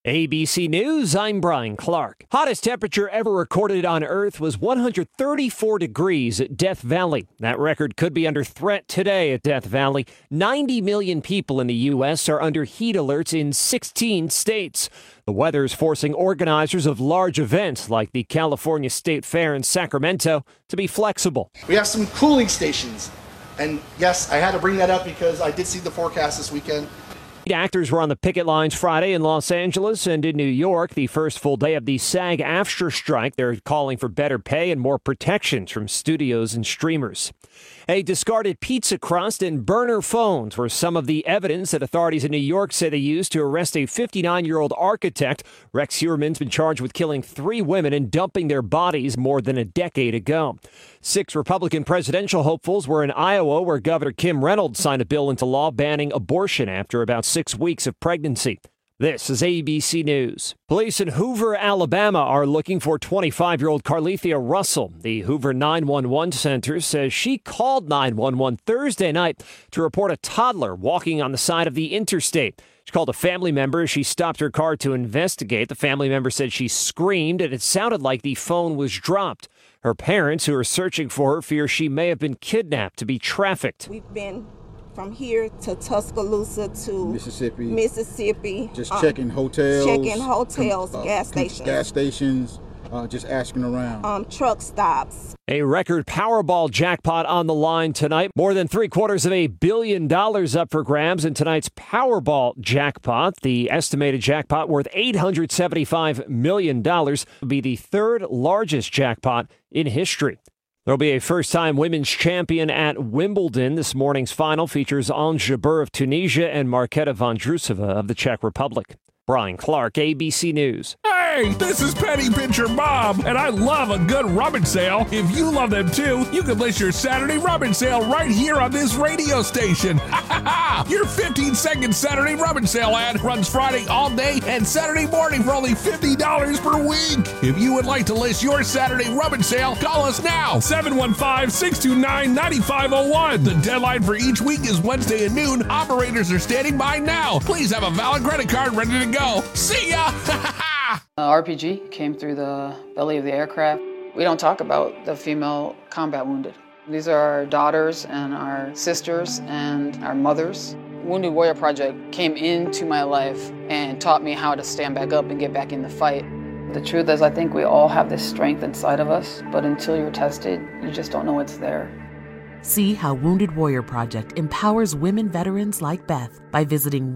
ABC News, I'm Brian Clark. Hottest temperature ever recorded on Earth was 134 degrees at Death Valley. That record could be under threat today at Death Valley. 90 million people in the U.S. are under heat alerts in 16 states. The weather's forcing organizers of large events like the California State Fair in Sacramento to be flexible. We have some cooling stations. And yes, I had to bring that up because I did see the forecast this weekend. Actors were on the picket lines Friday in Los Angeles and in New York, the first full day of the SAG-AFTRA strike. They're calling for better pay and more protections from studios and streamers. A discarded pizza crust and burner phones were some of the evidence that authorities in New York say they used to arrest a 59-year-old architect. Rex Heuermann's been charged with killing 3 women and dumping their bodies more than a decade ago. 6 Republican presidential hopefuls were in Iowa, where Governor Kim Reynolds signed a bill into law banning abortion after about 6 weeks of pregnancy. This is ABC News. Police in Hoover, Alabama are looking for 25-year-old Carlethia Russell. The Hoover 911 Center says she called 911 Thursday night to report a toddler walking on the side of the interstate. She called a family member as she stopped her car to investigate. The family member said she screamed and it sounded like the phone was dropped. Her parents, who are searching for her, fear she may have been kidnapped to be trafficked. We've been from here to Tuscaloosa to Mississippi. Just checking hotels. Gas stations. Just asking around. Truck stops. A record Powerball jackpot on the line tonight. More than $750 million up for grabs in tonight's Powerball jackpot. The estimated jackpot worth $875 million will be the third largest jackpot in history. There'll be a first-time women's champion at Wimbledon. This morning's final features Ons Jabeur of Tunisia and Marketa Vondrousova of the Czech Republic. Brian Clark, ABC News. Hey, this is Penny Pincher Bob, and I love a good rummage sale. If you love them too, you can list your Saturday rummage sale right here on this radio station. Your 15-second Saturday rummage sale ad runs Friday all day and Saturday morning for only $50 per week. If you would like to list your Saturday rummage sale, call us now, 715-629-9501. The deadline for each week is Wednesday at noon. Operators are standing by now. Please have a valid credit card ready to go. See ya! RPG came through the belly of the aircraft. We don't talk about the female combat wounded. These are our daughters and our sisters and our mothers. Wounded Warrior Project came into my life and taught me how to stand back up and get back in the fight. The truth is, I think we all have this strength inside of us, but until you're tested, you just don't know it's there. See how Wounded Warrior Project empowers women veterans like Beth by visiting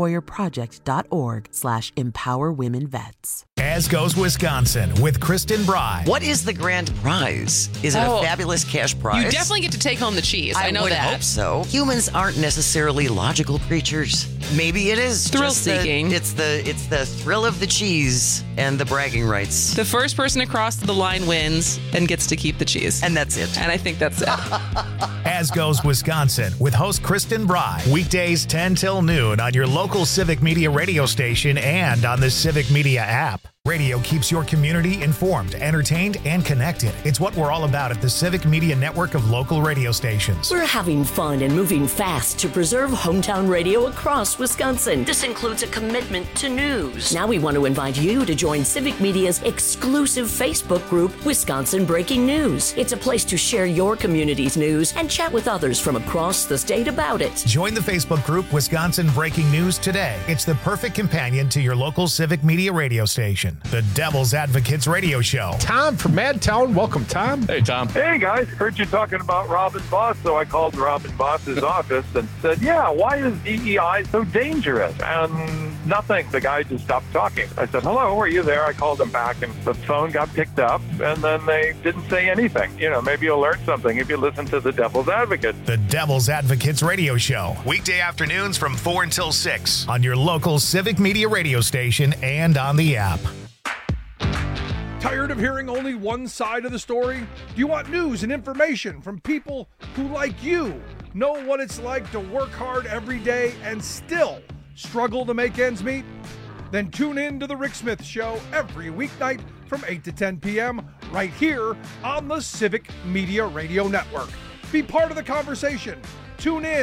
woundedwarriorproject.org/empowerwomenvets. As Goes Wisconsin with Kristen Bry. What is the grand prize? Is it a fabulous cash prize? You definitely get to take home the cheese. I know would that. Hope so. Humans aren't necessarily logical creatures. Maybe it is thrill-seeking. It's the thrill of the cheese and the bragging rights. The first person across the line wins and gets to keep the cheese. And that's it. And I think that's it. As Goes Wisconsin with host Kristen Bry. Weekdays 10 till noon on your local Civic Media radio station and on the Civic Media app. Radio keeps your community informed, entertained, and connected. It's what we're all about at the Civic Media network of local radio stations. We're having fun and moving fast to preserve hometown radio across Wisconsin. This includes a commitment to news. Now we want to invite you to join Civic Media's exclusive Facebook group, Wisconsin Breaking News. It's a place to share your community's news and chat with others from across the state about it. Join the Facebook group Wisconsin Breaking News today. It's the perfect companion to your local Civic Media radio station. The Devil's Advocates Radio Show. Tom from Madtown. Welcome, Tom. Hey, Tom. Hey, guys. Heard you talking about Robin Boss, so I called Robin Boss's office and said, yeah, why is DEI so dangerous? And nothing. The guy just stopped talking. I said, hello, are you there? I called him back, and the phone got picked up, and then they didn't say anything. You know, maybe you'll learn something if you listen to the Devil's Advocate. The Devil's Advocates Radio Show. Weekday afternoons from 4 until 6 on your local Civic Media radio station and on the app. Tired of hearing only one side of the story? Do you want news and information from people who, like you, know what it's like to work hard every day and still struggle to make ends meet? Then tune in to The Rick Smith Show every weeknight from 8 to 10 p.m. right here on the Civic Media Radio Network. Be part of the conversation. Tune in,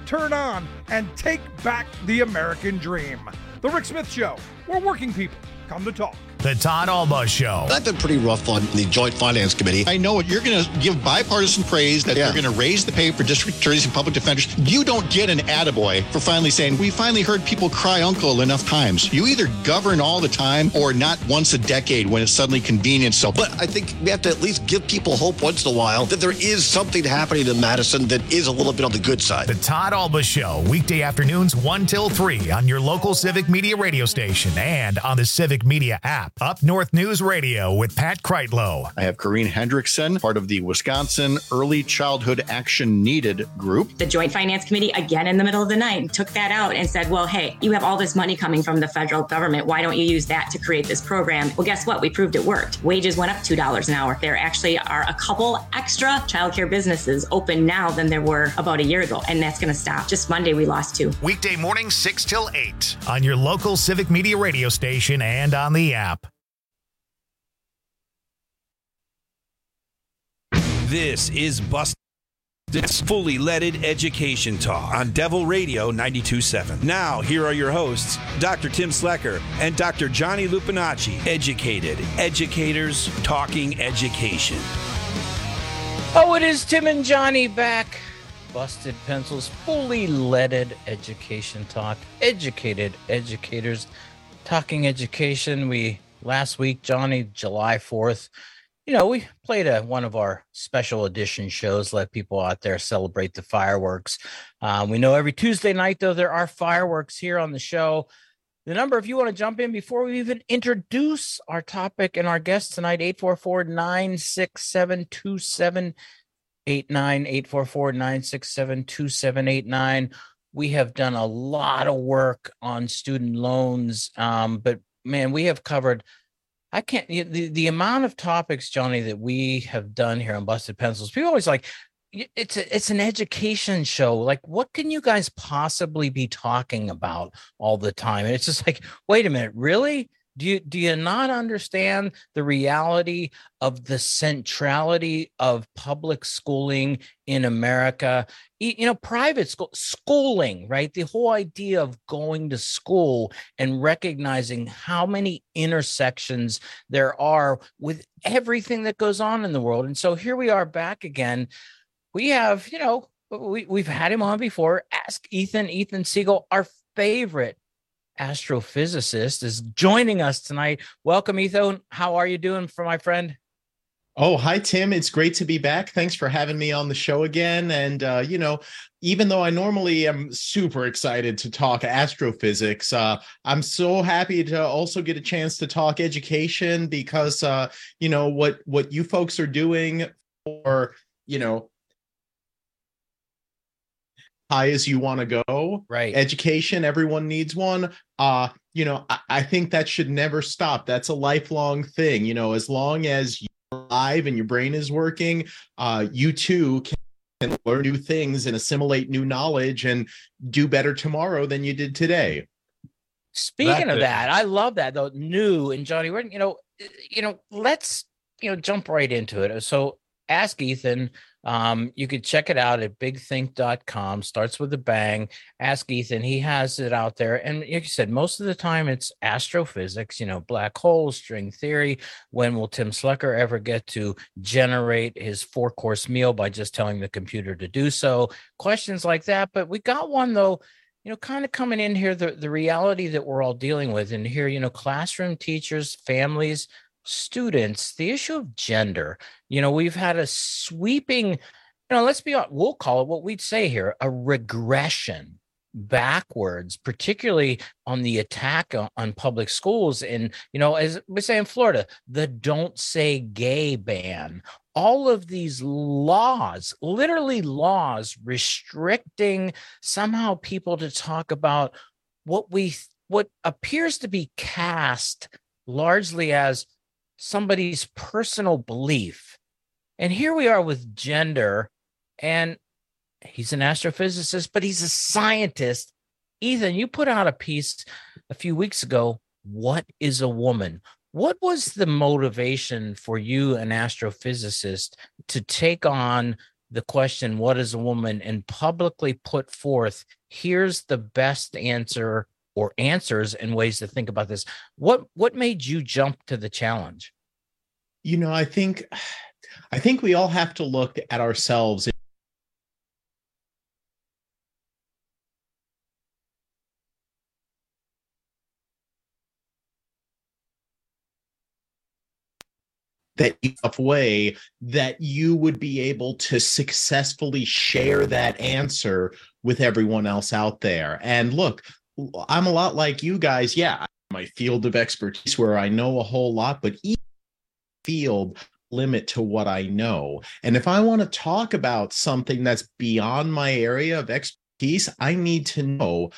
turn on and take back the American dream. The Rick Smith Show, where working people come to talk. The Todd Alba Show. I've been pretty rough on the Joint Finance Committee. I know you're going to give bipartisan praise that you're going to raise the pay for district attorneys and public defenders. You don't get an attaboy for finally saying, we finally heard people cry uncle enough times. You either govern all the time or not once a decade when it's suddenly convenient. So, but I think we have to at least give people hope once in a while that there is something happening in Madison that is a little bit on the good side. The Todd Alba Show, weekday afternoons 1 till 3 on your local Civic Media radio station and on the Civic Media app. Up North News Radio with Pat Kreitlow. I have Corrine Hendrickson, part of the Wisconsin Early Childhood Action Needed group. The Joint Finance Committee, again in the middle of the night, took that out and said, well, hey, you have all this money coming from the federal government. Why don't you use that to create this program? Well, guess what? We proved it worked. Wages went up $2 an hour. There actually are a couple extra childcare businesses open now than there were about a year ago, and that's going to stop. Just Monday, we lost 2. Weekday mornings 6 till 8 on your local Civic Media radio station and on the app. This is Busted's Fully Leaded Education Talk on Devil Radio 92.7. Now, here are your hosts, Dr. Tim Slecker and Dr. Johnny Lupinacci. Educated educators talking education. Oh, it is Tim and Johnny back. Busted Pencils, Fully Leaded Education Talk. Educated educators talking education. Last week, Johnny, July 4th, we played one of our special edition shows, let people out there celebrate the fireworks. We know every Tuesday night, though, there are fireworks here on the show. The number, if you want to jump in before we even introduce our topic and our guest tonight, 844-967-2789, 844-967-2789. We have done a lot of work on student loans, but, man, we have covered the amount of topics, Johnny, that we have done here on Busted Pencils. People always like, it's an education show. Like, what can you guys possibly be talking about all the time? And it's just like, wait a minute, really? Do you not understand the reality of the centrality of public schooling in America? Private schooling, right? The whole idea of going to school and recognizing how many intersections there are with everything that goes on in the world. And so here we are back again. We have, we've had him on before. Ask Ethan. Ethan Siegel, our favorite astrophysicist, is joining us tonight. Welcome, Ethan. How are you doing, my friend? Oh, hi, Tim. It's great to be back. Thanks for having me on the show again. And, even though I normally am super excited to talk astrophysics, I'm so happy to also get a chance to talk education because, what you folks are doing for, high as you want to go, right? Education, everyone needs one. I think that should never stop. That's a lifelong thing. As long as you're alive and your brain is working, you too can learn new things and assimilate new knowledge and do better tomorrow than you did today. Speaking of that, I love that though. New and Johnny, let's jump right into it. So Ask Ethan. You could check it out at bigthink.com. Starts with a bang. Ask Ethan. He has it out there. And like you said, most of the time it's astrophysics, black holes, string theory. When will Tim Slecker ever get to generate his 4-course meal by just telling the computer to do so? Questions like that. But we got one, though, kind of coming in here, the reality that we're all dealing with. And here, classroom teachers, families, students, the issue of gender. We've had a sweeping, let's be honest, we'll call it what we'd say here, a regression backwards, particularly on the attack on public schools. And, as we say in Florida, the Don't Say Gay ban, all of these laws, literally laws restricting somehow people to talk about what appears to be cast largely as somebody's personal belief. And here we are with gender, and he's an astrophysicist, but he's a scientist. Ethan, you put out a piece a few weeks ago, What is a Woman? What was the motivation for you, an astrophysicist, to take on the question, what is a woman, and publicly put forth, here's the best answer or answers and ways to think about this. What made you jump to the challenge? I think we all have to look at ourselves. That way that you would be able to successfully share that answer with everyone else out there. And look, I'm a lot like you guys. Yeah, my field of expertise where I know a whole lot, but each field limit to what I know. And if I want to talk about something that's beyond my area of expertise, I need to know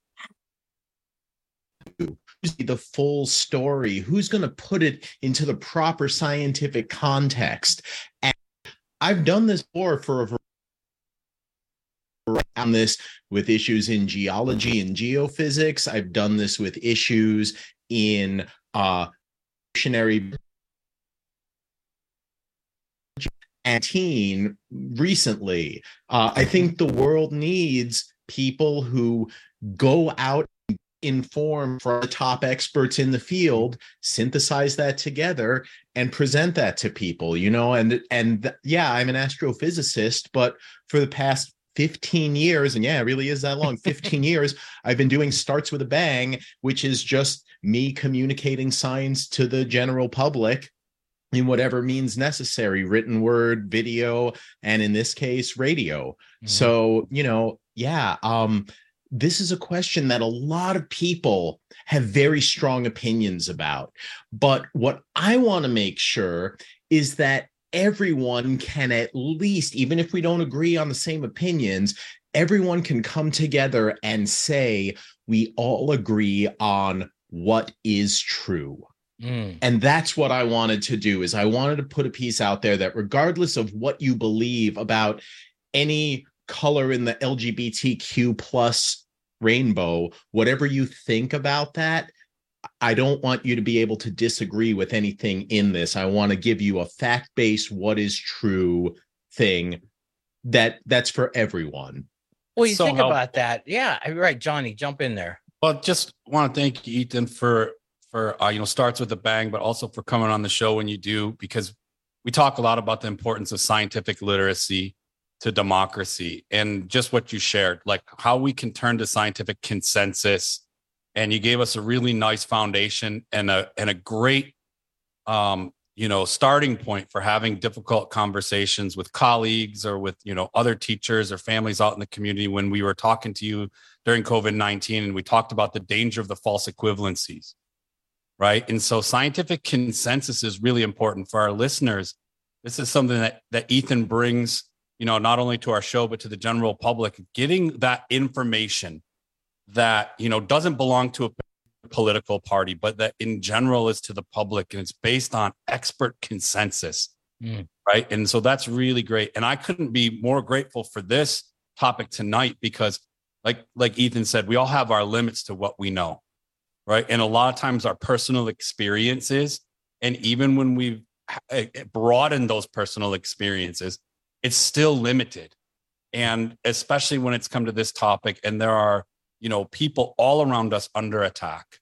the full story, who's going to put it into the proper scientific context. And I've done this before on this with issues in geology and geophysics. I've done this with issues in evolutionary and recently. I think the world needs people who go out, inform from the top experts in the field, synthesize that together and present that to people, and yeah, I'm an astrophysicist, but for the past 15 years, and yeah, it really is that long, 15 years, I've been doing Starts with a Bang, which is just me communicating science to the general public in whatever means necessary, written word, video, and in this case, radio. Mm-hmm. So, this is a question that a lot of people have very strong opinions about. But what I want to make sure is that everyone can at least, even if we don't agree on the same opinions, everyone can come together and say, we all agree on what is true. And that's what I wanted to do, is I wanted to put a piece out there that regardless of what you believe about any color in the LGBTQ plus rainbow, whatever you think about that, I don't want you to be able to disagree with anything in this. I want to give you a fact-based, what is true thing that's for everyone. Well, you think about that. Yeah, right. Johnny, jump in there. Well, just want to thank you, Ethan, for Starts with a Bang, but also for coming on the show when you do, because we talk a lot about the importance of scientific literacy to democracy, and just what you shared, like how we can turn to scientific consensus. And you gave us a really nice foundation and a great, starting point for having difficult conversations with colleagues or with, other teachers or families out in the community when we were talking to you during COVID-19, and we talked about the danger of the false equivalencies, right? And so scientific consensus is really important for our listeners. This is something that Ethan brings, not only to our show, but to the general public, getting that information that, doesn't belong to a political party, but that in general is to the public, and it's based on expert consensus, right? And so that's really great. And I couldn't be more grateful for this topic tonight, because like Ethan said, we all have our limits to what we know, right? And a lot of times our personal experiences, and even when we've broadened those personal experiences, it's still limited. And especially when it's come to this topic, and there are, people all around us under attack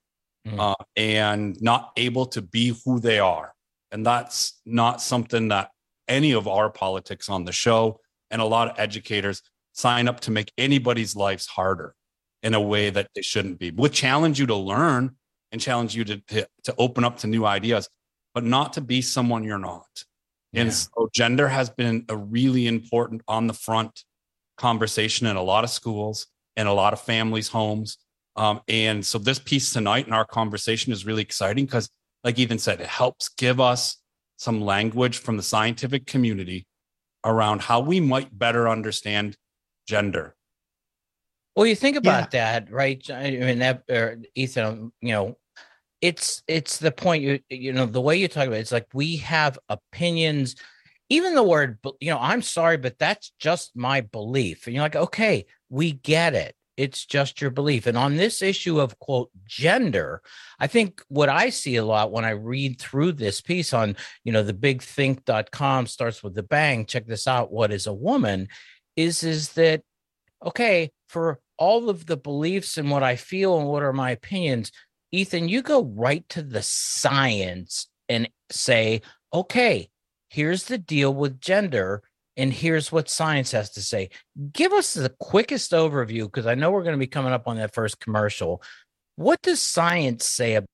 and not able to be who they are. And that's not something that any of our politics on the show and a lot of educators sign up to make anybody's lives harder in a way that they shouldn't be. We'll challenge you to learn and challenge you to open up to new ideas, but not to be someone you're not. And so gender has been a really important on the front conversation in a lot of schools and a lot of families' homes. And so this piece tonight in our conversation is really exciting because, like Ethan said, it helps give us some language from the scientific community around how we might better understand gender. Well, you think about that, right? I mean, Ethan, it's the point, the way you talk about it, it's like we have opinions, even the word, I'm sorry, but that's just my belief. And you're like, okay, we get it. It's just your belief. And on this issue of, quote, gender, I think what I see a lot when I read through this piece on, thebigthink.com starts with the bang. Check this out. What is a woman? Is that, okay, for all of the beliefs and what I feel and what are my opinions, Ethan, you go right to the science and say, okay, here's the deal with gender, and here's what science has to say. Give us the quickest overview, because I know we're going to be coming up on that first commercial. What does science say about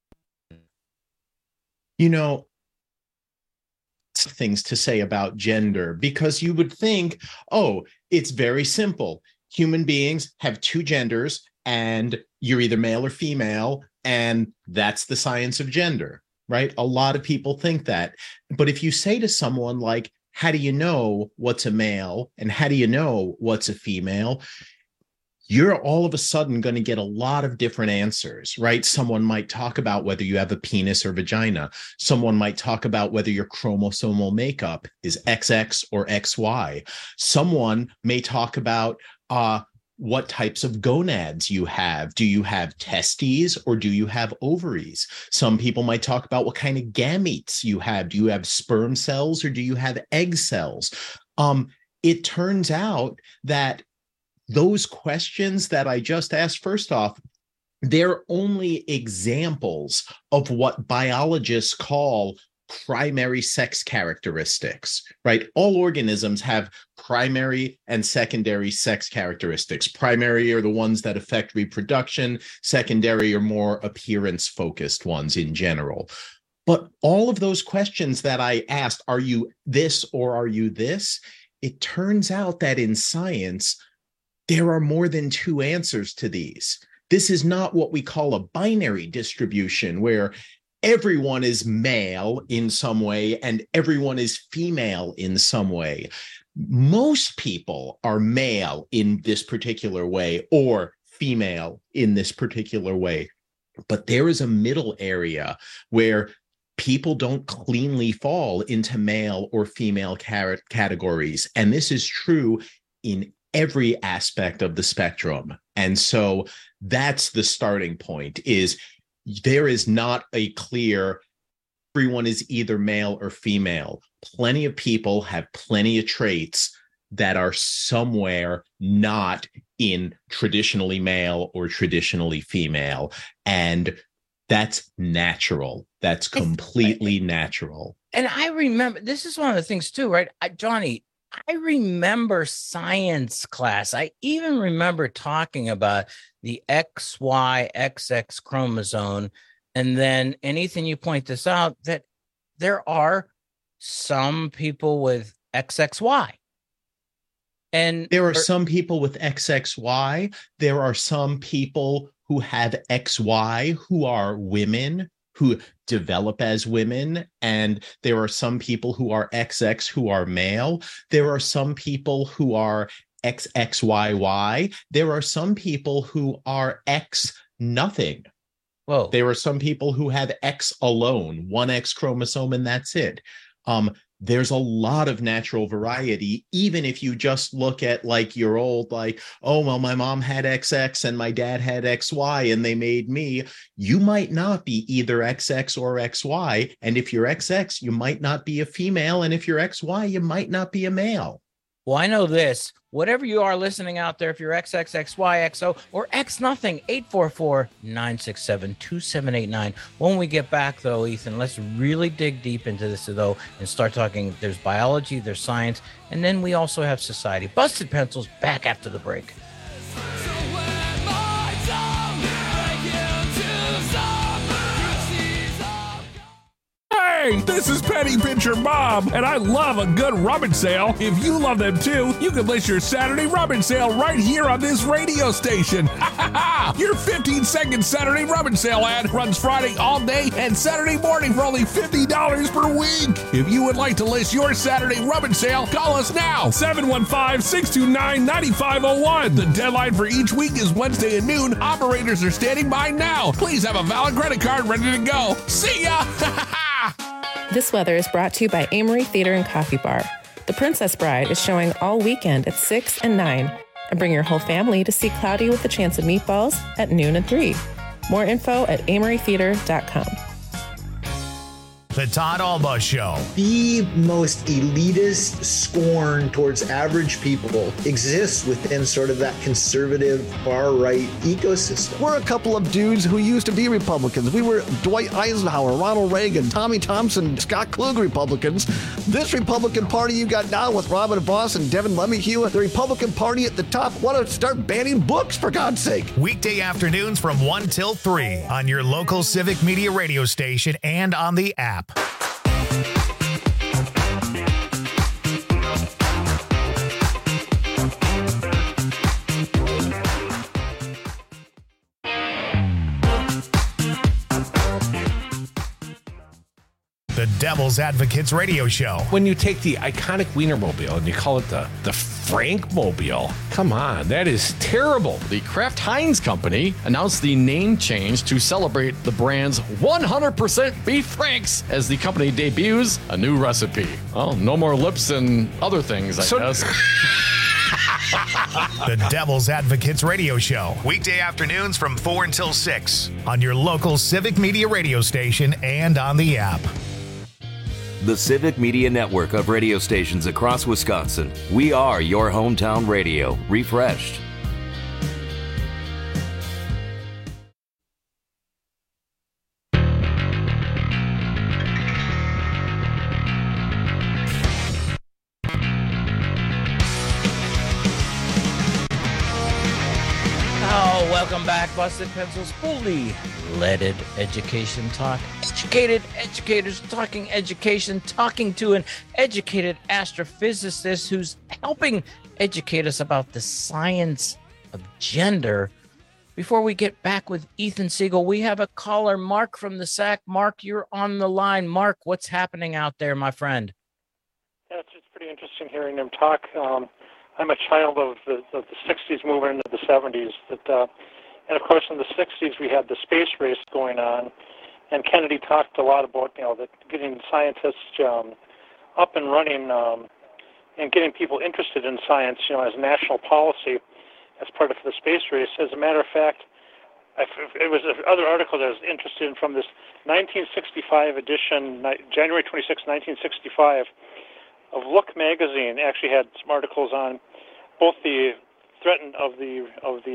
things to say about gender? Because you would think, it's very simple. Human beings have two genders, and you're either male or female, and that's the science of gender, right? A lot of people think that. But if you say to someone like, how do you know what's a male and how do you know what's a female? You're all of a sudden going to get a lot of different answers, right? Someone might talk about whether you have a penis or vagina. Someone might talk about whether your chromosomal makeup is XX or XY. Someone may talk about what types of gonads you have. Do you have testes or do you have ovaries? Some people might talk about what kind of gametes you have. Do you have sperm cells or do you have egg cells? It turns out that those questions that I just asked, first off, they're only examples of what biologists call primary sex characteristics, right? All organisms have primary and secondary sex characteristics. Primary are the ones that affect reproduction. Secondary are more appearance-focused ones in general. But all of those questions that I asked, are you this or are you this? It turns out that in science, there are more than two answers to these. This is not what we call a binary distribution, where everyone is male in some way and everyone is female in some way. Most people are male in this particular way or female in this particular way. But there is a middle area where people don't cleanly fall into male or female categories. And this is true in every aspect of the spectrum. And so that's the starting point, is there is not a clear, everyone is either male or female. Plenty of people have plenty of traits that are somewhere not in traditionally male or traditionally female. And that's natural. That's completely natural. And I remember, this is one of the things too, right? Johnny, I remember science class. I even remember talking about the XY-XX chromosome. And then, and Ethan, you point this out, that there are some people with XXY. And there are some people with XXY. There are some people who have XY who are women, who develop as women, and there are some people who are XX who are male. There are some people who are XXYY. There are some people who are X nothing. Whoa. There are some people who have X alone, one X chromosome, and that's it. There's a lot of natural variety, even if you just look at like your old, like, oh, well, my mom had XX and my dad had XY and they made me. You might not be either XX or XY. And if you're XX, you might not be a female. And if you're XY, you might not be a male. Well, I know this. Whatever you are listening out there, if you're XXXYXO or X nothing, 844-967-2789. When we get back, though, Ethan, let's really dig deep into this, though, and start talking. There's biology, there's science, and then we also have society. Busted Pencils, back after the break. Hey, this is Petty Pitcher Bob, and I love a good rummage sale. If you love them too, you can list your Saturday rummage sale right here on this radio station. Your 15-second Saturday rummage sale ad runs Friday all day and Saturday morning for only $50 per week. If you would like to list your Saturday rummage sale, call us now, 715-629-9501. The deadline for each week is Wednesday at noon. Operators are standing by now. Please have a valid credit card ready to go. See ya! This weather is brought to you by Amory Theater and Coffee Bar. The Princess Bride is showing all weekend at 6 and 9. And bring your whole family to see Cloudy with a Chance of Meatballs at noon and 3. More info at amorytheater.com. The Todd Alba Show. The most elitist scorn towards average people exists within sort of that conservative far-right ecosystem. We're a couple of dudes who used to be Republicans. We were Dwight Eisenhower, Ronald Reagan, Tommy Thompson, Scott Klug Republicans. This Republican Party you got now with Robin Vos and Devin LeMahieu, the Republican Party at the top, want to start banning books, for God's sake. Weekday afternoons from 1 till 3 on your local Civic Media radio station and on the app. The Devil's Advocates Radio Show. When you take the iconic Wienermobile and you call it the Frankmobile, come on, that is terrible. The Kraft Heinz Company announced the name change to celebrate the brand's 100% beef franks as the company debuts a new recipe. Well, no more lips and other things, I guess. The Devil's Advocates Radio Show. Weekday afternoons from 4 until 6 on your local Civic Media radio station and on the app. The Civic Media network of radio stations across Wisconsin. We are your hometown radio, refreshed. Welcome back, Busted Pencils, fully leaded education talk. Educated educators talking education, talking to an educated astrophysicist who's helping educate us about the science of gender. Before we get back with Ethan Siegel, we have a caller, Mark from the SAC. Mark, you're on the line. Mark, what's happening out there, my friend? Yeah, it's pretty interesting hearing him talk. I'm a child of the 60s moving into the 70s. And of course, in the 60s, we had the space race going on, and Kennedy talked a lot about that getting scientists up and running and getting people interested in science, as national policy as part of the space race. As a matter of fact, it was another article that I was interested in from this 1965 edition, January 26, 1965. Of Look magazine. Actually had some articles on both the threat of the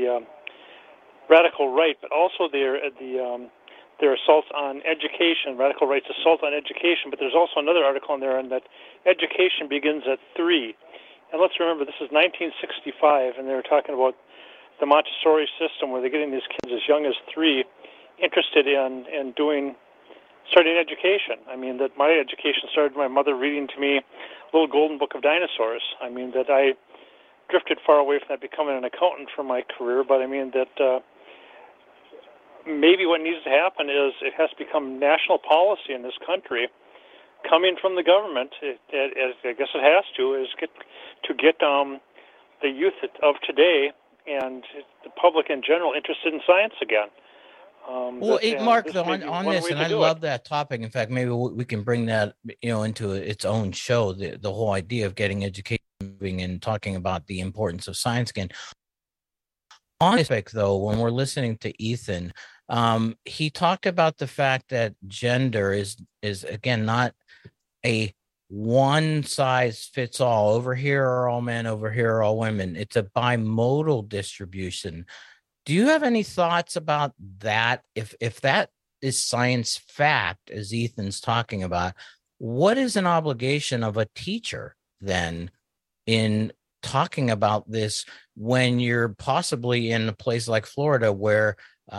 radical right, but also their assaults on education, radical right's assault on education. But there's also another article in there on that education begins at 3. And let's remember, this is 1965, and they were talking about the Montessori system, where they're getting these kids as young as 3 interested in starting education. I mean, that my education started with my mother reading to me Little Golden Book of Dinosaurs. I mean, that I drifted far away from that, becoming an accountant for my career, but I mean that maybe what needs to happen is it has to become national policy in this country, coming from the government, I guess it has to, is get the youth of today and the public in general interested in science again. Mark, though, on this, and I love that topic. In fact, maybe we can bring that, into its own show. The whole idea of getting education moving and talking about the importance of science again. On this topic, though, when we're listening to Ethan, he talked about the fact that gender is again not a one size fits all. Over here are all men, over here are all women. It's a bimodal distribution. Do you have any thoughts about that? If that is science fact, as Ethan's talking about, what is an obligation of a teacher then in talking about this when you're possibly in a place like Florida where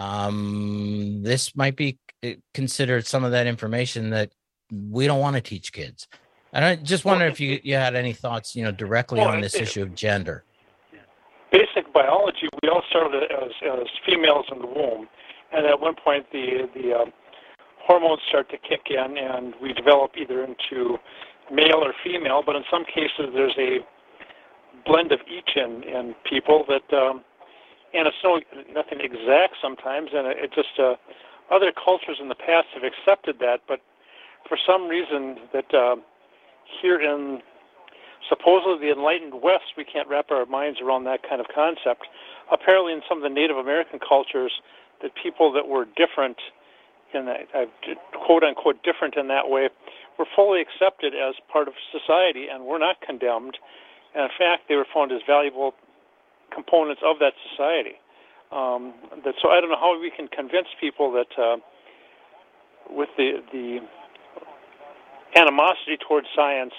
this might be considered some of that information that we don't want to teach kids? And I just wonder if you had any thoughts, directly on this issue of gender. Basic biology, we all started as females in the womb, and at one point the hormones start to kick in, and we develop either into male or female. But in some cases, there's a blend of each in people that, and it's nothing exact sometimes, and it just other cultures in the past have accepted that, but for some reason that here in supposedly the enlightened West, we can't wrap our minds around that kind of concept. Apparently, in some of the Native American cultures, that people that were different, in that, quote unquote, different in that way, were fully accepted as part of society and were not condemned. And in fact, they were found as valuable components of that society. So I don't know how we can convince people that with the animosity towards science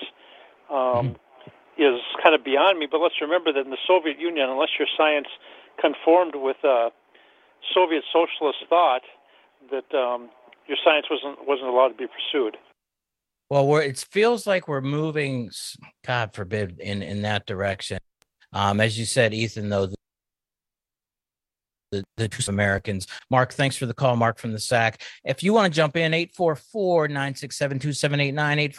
is kind of beyond me. But let's remember that in the Soviet Union, unless your science conformed with Soviet socialist thought, that your science wasn't allowed to be pursued. Well, it feels like we're moving, God forbid, in that direction. As you said, Ethan, though, the true Americans. Mark, thanks for the call, Mark from the SAC. If you want to jump in, 844-967-2789,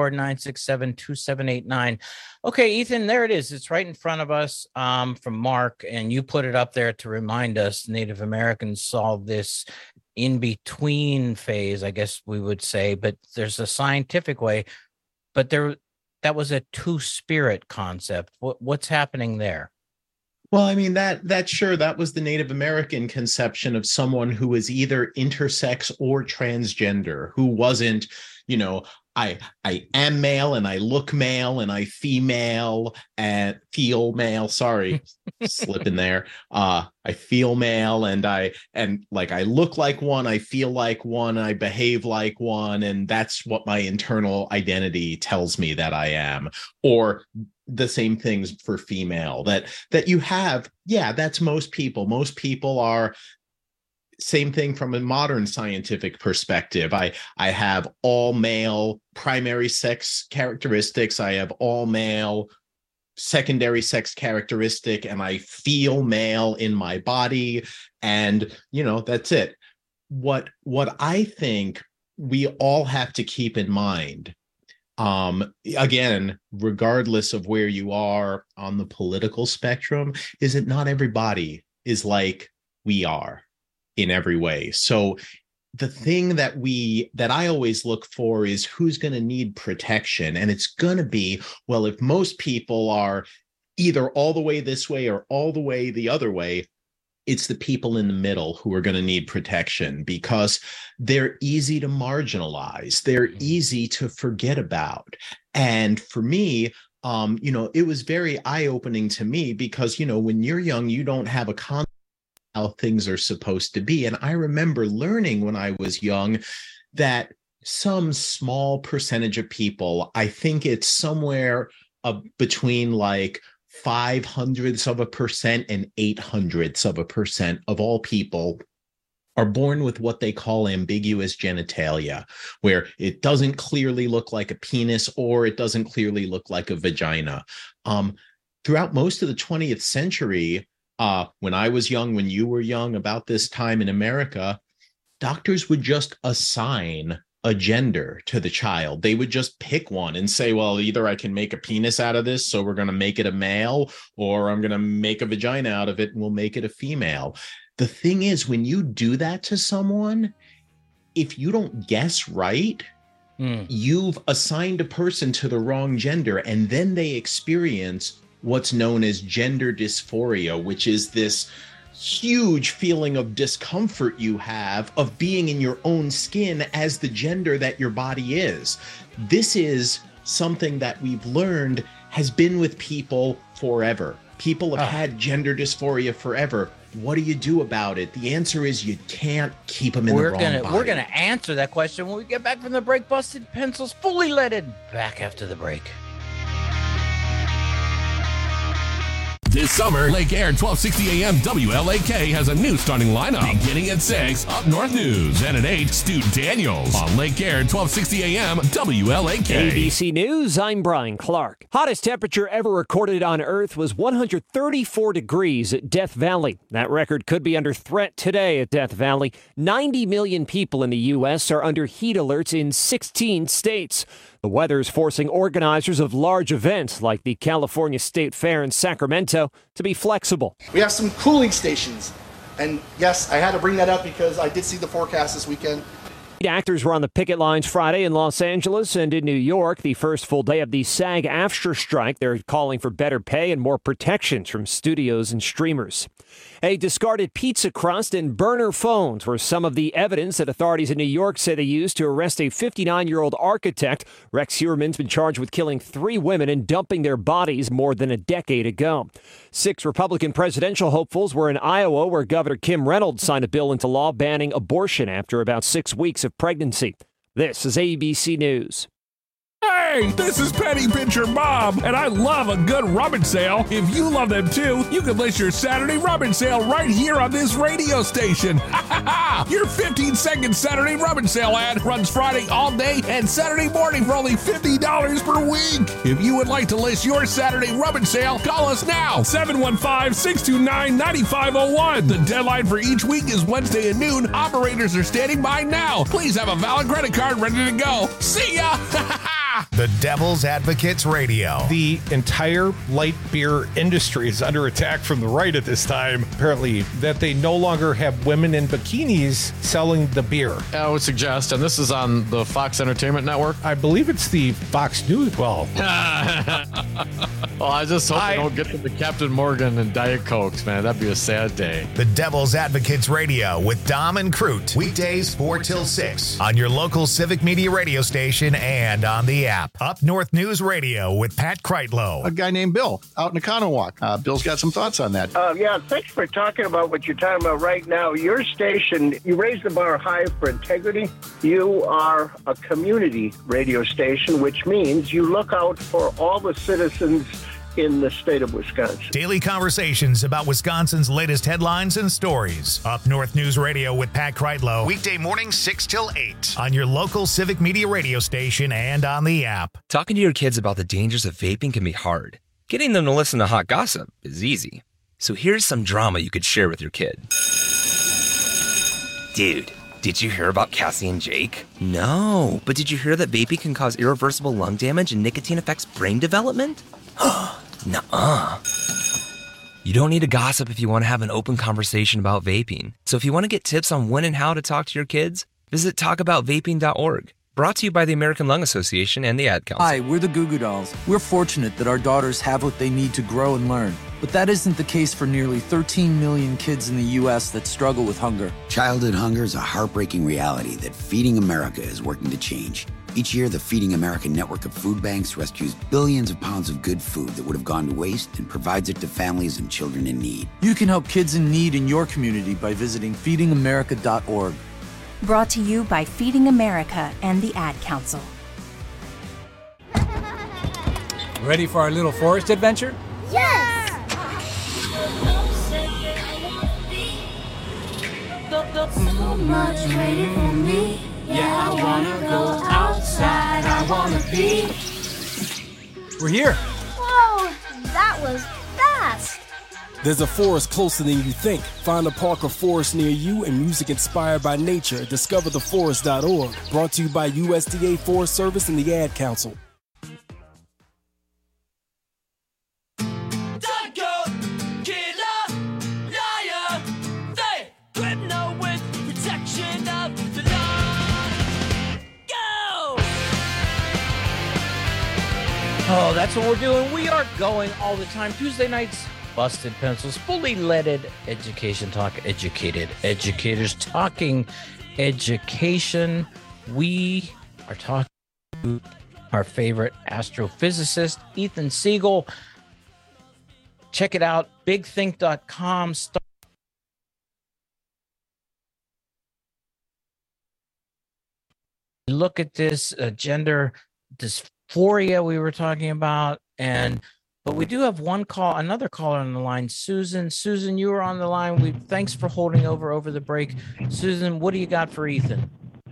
844-967-2789. Okay, Ethan, there it is. It's right in front of us from Mark, and you put it up there to remind us Native Americans saw this in-between phase, I guess we would say, but there's a scientific way, but that was a two-spirit concept. What's happening there? Well, I mean, that was the Native American conception of someone who was either intersex or transgender, who wasn't, I am male and I look male and I female and feel male. Sorry, slip in there. I feel male and I look like one, I feel like one, I behave like one, and that's what my internal identity tells me that I am. Or the same things for female that you have. Yeah, that's most people. Most people are. Same thing from a modern scientific perspective. I have all male primary sex characteristics. I have all male secondary sex characteristic, and I feel male in my body. And, that's it. What I think we all have to keep in mind, again, regardless of where you are on the political spectrum, is that not everybody is like we are in every way. So the thing that I always look for is who's going to need protection. And it's going to be, well, if most people are either all the way this way or all the way the other way, it's the people in the middle who are going to need protection, because they're easy to marginalize. They're easy to forget about. And for me, it was very eye-opening to me because, when you're young, you don't have a concept how things are supposed to be. And I remember learning when I was young that some small percentage of people, I think it's somewhere between like 0.05% and 0.08% of all people are born with what they call ambiguous genitalia, where it doesn't clearly look like a penis or it doesn't clearly look like a vagina. Throughout most of the 20th century, when I was young, when you were young, about this time in America, doctors would just assign a gender to the child. They would just pick one and say, well, either I can make a penis out of this, so we're going to make it a male, or I'm going to make a vagina out of it and we'll make it a female. The thing is, when you do that to someone, if you don't guess right, you've assigned a person to the wrong gender, and then they experience what's known as gender dysphoria, which is this huge feeling of discomfort you have of being in your own skin as the gender that your body is. This is something that we've learned has been with people forever. People have had gender dysphoria forever. What do you do about it? The answer is you can't keep them in the wrong body. We're going to answer that question when we get back from the break. Busted Pencils, fully leaded. Back after the break. This summer, Lake Air 1260 AM WLAK has a new starting lineup. Beginning at 6, Up North News. And at 8, Stu Daniels on Lake Air 1260 AM WLAK. ABC News, I'm Brian Clark. Hottest temperature ever recorded on Earth was 134 degrees at Death Valley. That record could be under threat today at Death Valley. 90 million people in the U.S. are under heat alerts in 16 states. The weather's forcing organizers of large events like the California State Fair in Sacramento to be flexible. We have some cooling stations. And yes, I had to bring that up because I did see the forecast this weekend. Actors were on the picket lines Friday in Los Angeles and in New York, the first full day of the SAG-AFTRA strike. They're calling for better pay and more protections from studios and streamers. A discarded pizza crust and burner phones were some of the evidence that authorities in New York say they used to arrest a 59-year-old architect. Rex Heuermann's been charged with killing 3 women and dumping their bodies more than a decade ago. 6 Republican presidential hopefuls were in Iowa, where Governor Kim Reynolds signed a bill into law banning abortion after about 6 weeks of pregnancy. This is ABC News. Hey, this is Petty Pitcher Bob, and I love a good rummage sale. If you love them too, you can list your Saturday rummage sale right here on this radio station. Your 15-second Saturday rummage sale ad runs Friday all day and Saturday morning for only $50 per week. If you would like to list your Saturday rummage sale, call us now, 715-629-9501. The deadline for each week is Wednesday at noon. Operators are standing by now. Please have a valid credit card ready to go. See ya! The Devil's Advocates Radio. The entire light beer industry is under attack from the right at this time. Apparently, that they no longer have women in bikinis selling the beer. I would suggest, and this is on the Fox Entertainment Network. I believe it's the Fox News. Well, well, I just hope they don't get to the Captain Morgan and Diet Cokes, man. That'd be a sad day. The Devil's Advocates Radio with Dom and Crute. Weekdays 4 till 6 on your local Civic Media radio station and on the app. Up North News Radio with Pat Kreitlow. A guy named Bill out in Econowalk. Bill's got some thoughts on that. Yeah, thanks for talking about what you're talking about right now. Your station, you raise the bar high for integrity. You are a community radio station, which means you look out for all the citizens in the state of Wisconsin. Daily conversations about Wisconsin's latest headlines and stories. Up North News Radio with Pat Kreitlow. Weekday mornings 6 till 8 on your local Civic Media radio station and on the app. Talking to your kids about the dangers of vaping can be hard. Getting them to listen to hot gossip is easy. So here's some drama you could share with your kid. Dude, did you hear about Cassie and Jake? No, but did you hear that vaping can cause irreversible lung damage and nicotine affects brain development? Nuh-uh. You don't need to gossip if you want to have an open conversation about vaping. So if you want to get tips on when and how to talk to your kids, visit talkaboutvaping.org. Brought to you by the American Lung Association and the Ad Council. Hi, we're the Goo Goo Dolls. We're fortunate that our daughters have what they need to grow and learn. But that isn't the case for nearly 13 million kids in the U.S. that struggle with hunger. Childhood hunger is a heartbreaking reality that Feeding America is working to change. Each year, the Feeding America network of food banks rescues billions of pounds of good food that would have gone to waste and provides it to families and children in need. You can help kids in need in your community by visiting feedingamerica.org. Brought to you by Feeding America and the Ad Council. Ready for our little forest adventure? Yes! So much waiting for me. Yeah, I wanna go outside. I wanna be. We're here. Whoa, that was fast. There's a forest closer than you think. Find a park or forest near you and music inspired by nature. DiscoverTheForest.org. Brought to you by USDA Forest Service and the Ad Council. Oh, that's what we're doing. We are going all the time. Tuesday nights, Busted Pencils, fully leaded education talk, educated educators talking education. We are talking to our favorite astrophysicist, Ethan Siegel. Check it out, bigthink.com. Look at this gender dysphoria we were talking about, but we do have another caller on the line, Susan. Susan, you were on the line. Thanks for holding over the break. Susan, what do you got for Ethan?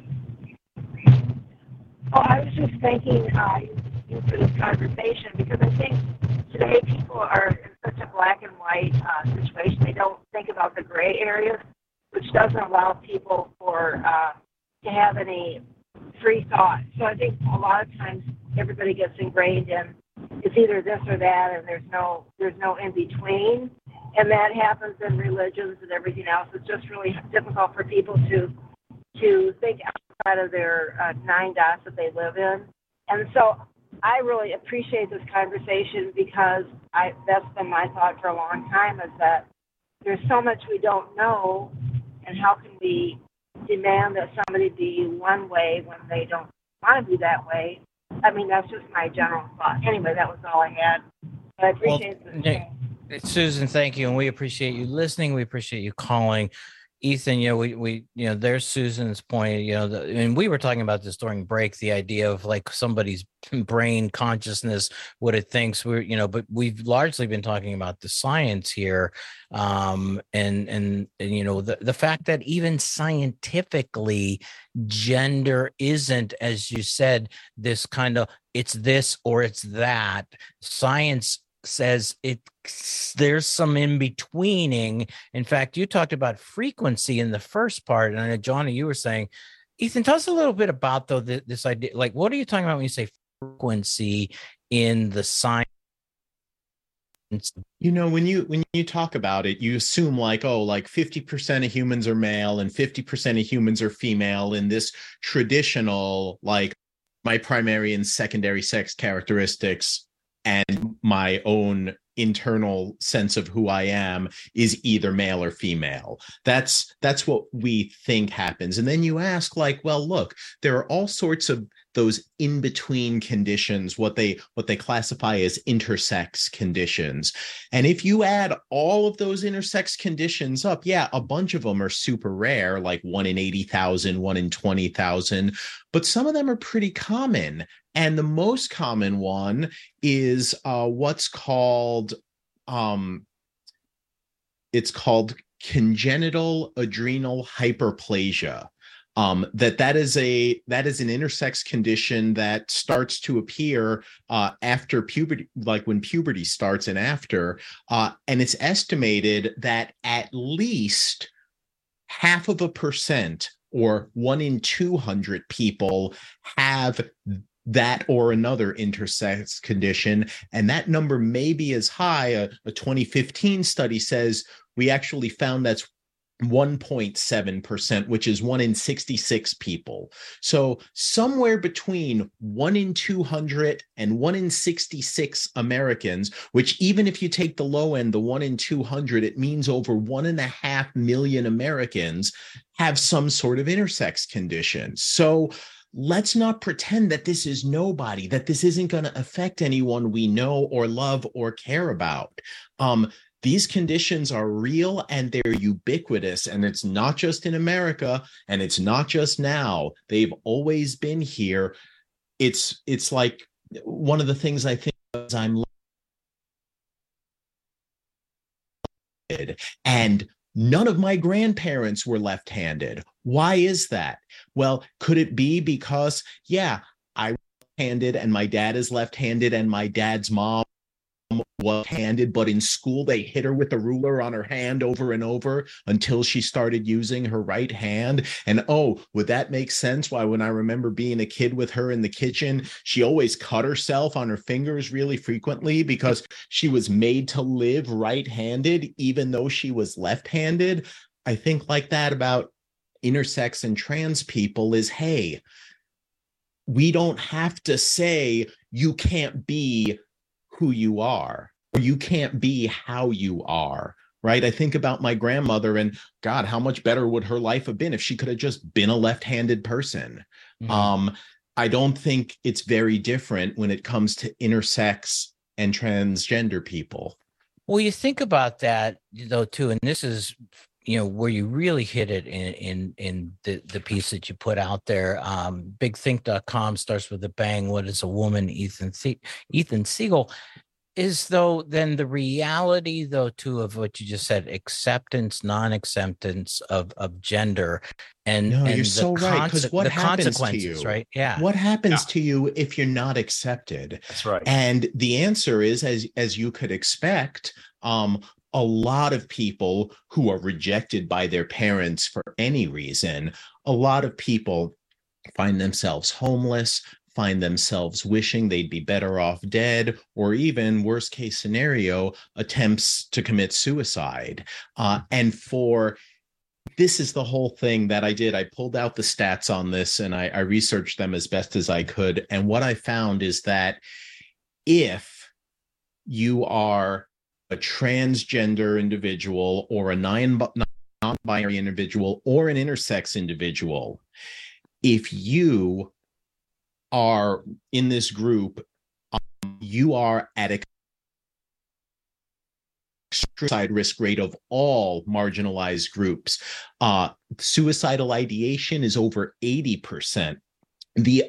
Oh, I was just thanking you for this conversation because I think today people are in such a black and white situation. They don't think about the gray areas, which doesn't allow people to have any free thought. So I think a lot of times everybody gets ingrained in it's either this or that, and there's no in between, and that happens in religions and everything else. It's just really difficult for people to think outside of their 9 dots that they live in. And so I really appreciate this conversation because that's been my thought for a long time, is that there's so much we don't know, and how can we demand that somebody be one way when they don't want to be that way? I mean, that's just my general thought. Anyway, that was all I had. But I appreciate this. Susan, thank you, and we appreciate you listening. We appreciate you calling. Ethan, we there's Susan's point, and we were talking about this during break, the idea of like somebody's brain consciousness, what it thinks, but we've largely been talking about the science here. And the fact that even scientifically, gender isn't, as you said, this kind of, it's this or it's that. Science says there's some in-betweening. In fact, you talked about frequency in the first part, and I know, Johnny, you were saying, Ethan, tell us a little bit about this idea. Like, what are you talking about when you say frequency in the science? When you talk about it, you assume like 50% of humans are male and 50% of humans are female in this traditional, like, my primary and secondary sex characteristics and my own internal sense of who I am is either male or female. That's what we think happens. And then you ask, like, well, look, there are all sorts of those in-between conditions, what they classify as intersex conditions. And if you add all of those intersex conditions up, yeah, a bunch of them are super rare, like 1 in 80,000, 1 in 20,000, but some of them are pretty common. And the most common one is what's called, it's called congenital adrenal hyperplasia. That is an intersex condition that starts to appear after puberty, like when puberty starts and after, and it's estimated that at least 0.5% or 1 in 200 people have that or another intersex condition, and that number may be as high. A 2015 study says we actually found that's 1.7%, which is 1 in 66 people. So somewhere between 1 in 200 and 1 in 66 Americans, which even if you take the low end, the 1 in 200, it means over 1.5 million Americans have some sort of intersex condition. So let's not pretend that this is nobody, that this isn't going to affect anyone we know or love or care about. These conditions are real and they're ubiquitous, and it's not just in America, and it's not just now. They've always been here. It's like one of the things I think is I'm and none of my grandparents were left-handed. Why is that? Well, could it be because, yeah, I was left-handed and my dad is left-handed and my dad's mom was handed, but in school they hit her with a ruler on her hand over and over until she started using her right hand. And would that make sense why when I remember being a kid with her in the kitchen, she always cut herself on her fingers really frequently because she was made to live right-handed even though she was left-handed? I think like that about intersex and trans people is, hey, we don't have to say you can't be who you are, or you can't be how you are, right? I think about my grandmother and God, how much better would her life have been if she could have just been a left-handed person? Mm-hmm. I don't think it's very different when it comes to intersex and transgender people. Well, you think about that though, too, and this is, where you really hit it in the piece that you put out there. Bigthink.com starts with a bang. What is a woman? Ethan Siegel. Is though then the reality though too of what you just said, acceptance, non-acceptance of gender, and you're so right, because what happens to you, right? Yeah, what happens to you if you're not accepted? That's right. And the answer is, as you could expect, a lot of people who are rejected by their parents for any reason, a lot of people find themselves homeless, find themselves wishing they'd be better off dead, or even worst case scenario, attempts to commit suicide. And for this is the whole thing that I did. I pulled out the stats on this and I researched them as best as I could. And what I found is that if you are a transgender individual or a non-binary individual or an intersex individual, if you are in this group, you are at a suicide risk rate of all marginalized groups. Suicidal ideation is over 80%. The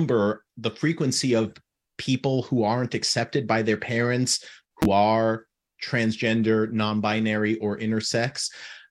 frequency of people who aren't accepted by their parents, who are transgender, non-binary, or intersex,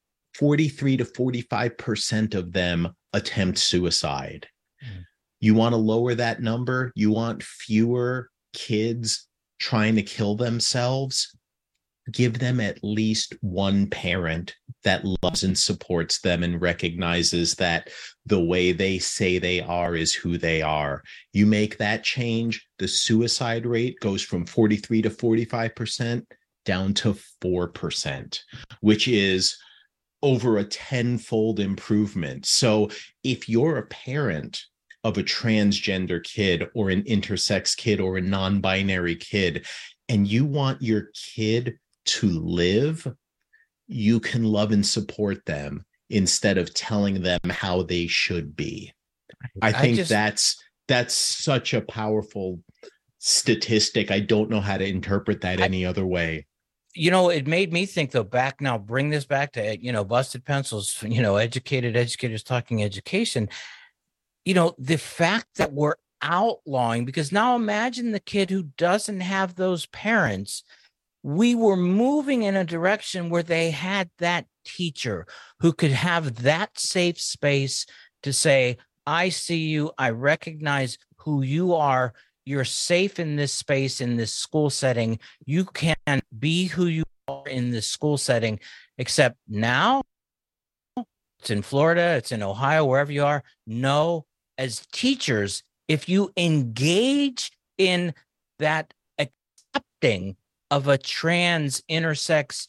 43 to 45% of them attempt suicide. You want to lower that number? You want fewer kids trying to kill themselves? Give them at least one parent that loves and supports them and recognizes that the way they say they are is who they are. You make that change, the suicide rate goes from 43 to 45% down to 4%, which is over a 10-fold improvement. So if you're a parent of a transgender kid or an intersex kid or a non-binary kid, and you want your kid to live, you can love and support them instead of telling them how they should be. I think that's such a powerful statistic. I don't know how to interpret that any other way. It made me think, though, bring this back to, busted pencils, educators talking education. The fact that we're outlawing, because now imagine the kid who doesn't have those parents. We were moving in a direction where they had that teacher who could have that safe space to say, I see you, I recognize who you are, you're safe in this space, in this school setting, you can be who you are in this school setting. Except now, it's in Florida, it's in Ohio, wherever you are. No, as teachers, if you engage in that accepting of a trans, intersex,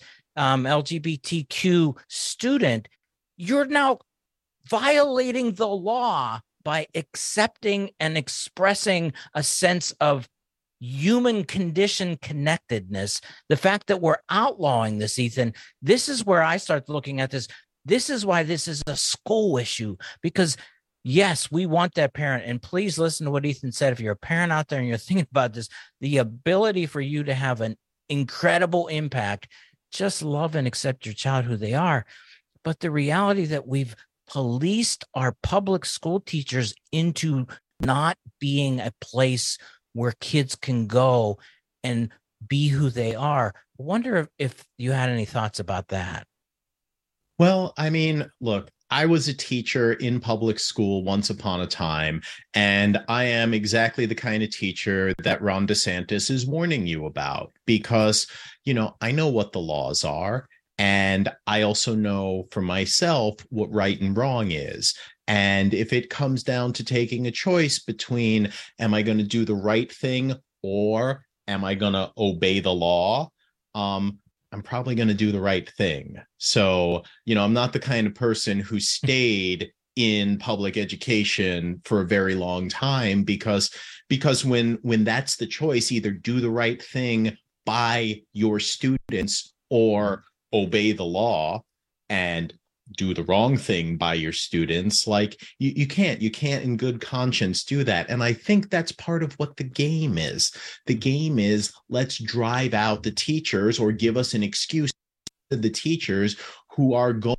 LGBTQ student, you're now violating the law by accepting and expressing a sense of human condition connectedness. The fact that we're outlawing this, Ethan, this is where I start looking at this. This is why this is a school issue, because yes, we want that parent. And please listen to what Ethan said. If you're a parent out there and you're thinking about this, the ability for you to have an incredible impact, just love and accept your child who they are. But the reality that we've policed our public school teachers into not being a place where kids can go and be who they are. I wonder if you had any thoughts about that. Well, I mean, look, I was a teacher in public school once upon a time, and I am exactly the kind of teacher that Ron DeSantis is warning you about, because, I know what the laws are, and I also know for myself what right and wrong is. And if it comes down to taking a choice between, am I going to do the right thing or am I going to obey the law? I'm probably going to do the right thing. So, I'm not the kind of person who stayed in public education for a very long time, because when that's the choice, either do the right thing by your students or obey the law and do the wrong thing by your students. Like you can't in good conscience do that. And I think that's part of what the game is. The game is, let's drive out the teachers, or give us an excuse to the teachers who are going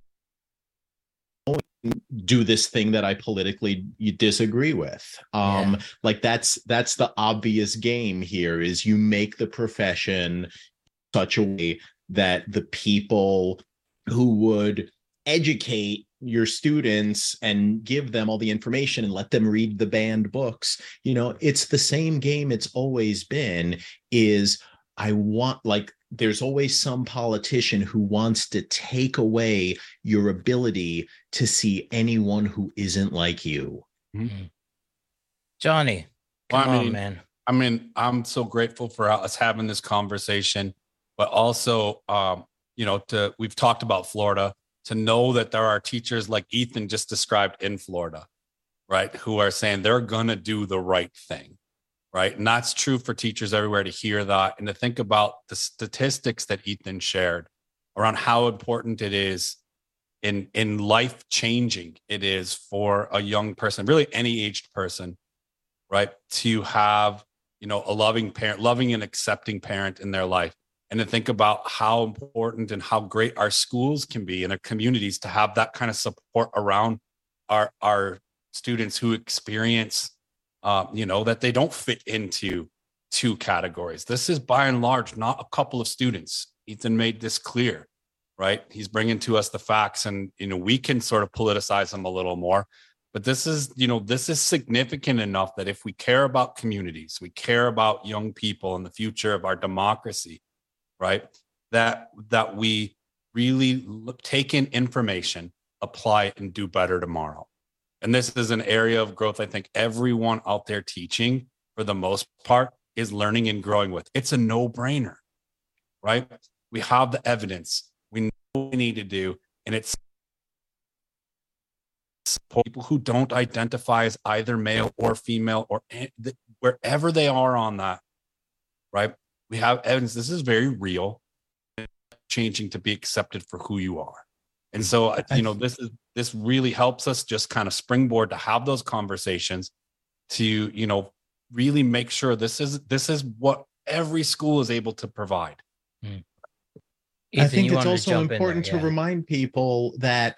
to do this thing that I politically disagree with. Like that's the obvious game here, is you make the profession such a way that the people who would educate your students and give them all the information and let them read the banned books, it's the same game it's always been. There's always some politician who wants to take away your ability to see anyone who isn't like you. Mm-hmm. Johnny, come on, man. I'm so grateful for us having this conversation, but also, we've talked about Florida. to know that there are teachers like Ethan just described in Florida, right, who are saying they're going to do the right thing, right? And that's true for teachers everywhere to hear that and to think about the statistics that Ethan shared around how important it is in life changing it is for a young person, really any aged person, right, to have, you know, a loving parent, loving and accepting parent in their life. And to think about how important and how great our schools can be in our communities to have that kind of support around our students who experience, you know, that they don't fit into two categories. This is by and large not a couple of students. Ethan made this clear, right? He's bringing to us the facts, and, you know, we can sort of politicize them a little more. But this is, you know, this is significant enough that if we care about communities, we care about young people and the future of our democracy, right, that we really take in information, apply it, and do better tomorrow. And this is an area of growth I think everyone out there teaching, for the most part, is learning and growing with. It's a no-brainer, right? We have the evidence. We know what we need to do, and it's people who don't identify as either male or female or wherever they are on that, right? We have evidence. This is very real, changing to be accepted for who you are. And so, you know, this really helps us just kind of springboard to have those conversations to, you know, really make sure this is what every school is able to provide. Ethan, Ethan, I think you it's wanted to also jump in important there, to remind people that